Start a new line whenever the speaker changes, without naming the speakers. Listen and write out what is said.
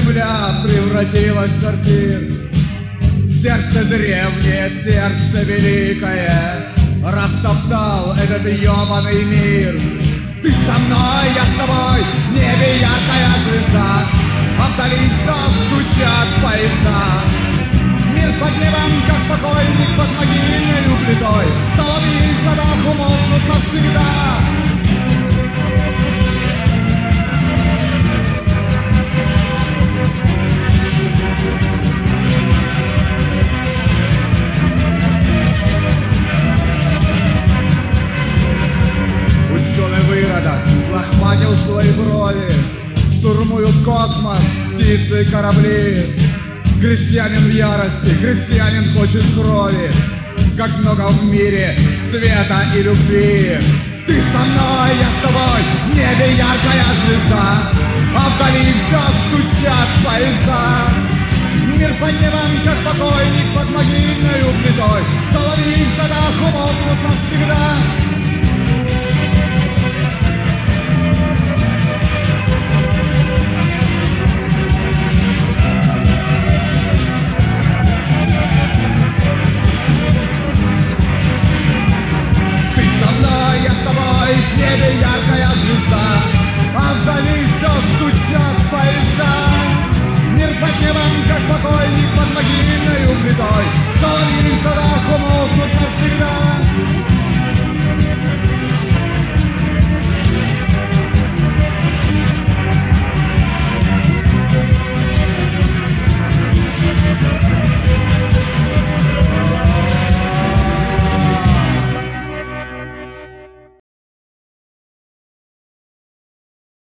земля превратилась в сортир. Сердце древнее, сердце великое растоптал этот ёбаный мир. Ты со мной, я с тобой, в небе яркая звезда, а вдали все стучат поезда. Мир под небом, как покойник под могильной плитой. Соловьи в садах умолкнут навсегда. Ученый выродок лохматил свои брови. Штурмуют космос птицы и корабли. Крестьянин в ярости, крестьянин хочет крови. Как много в мире света и любви. Ты со мной, я с тобой, в небе яркая звезда, а вдали все стучат поезда. Мир под небом, как покойник под могильной плитой. Соловьи в садах умолкнут навсегда. В небе яркая звезда, а вдали все стучат поезда. Мир под небом, как покойник под могильной плитой.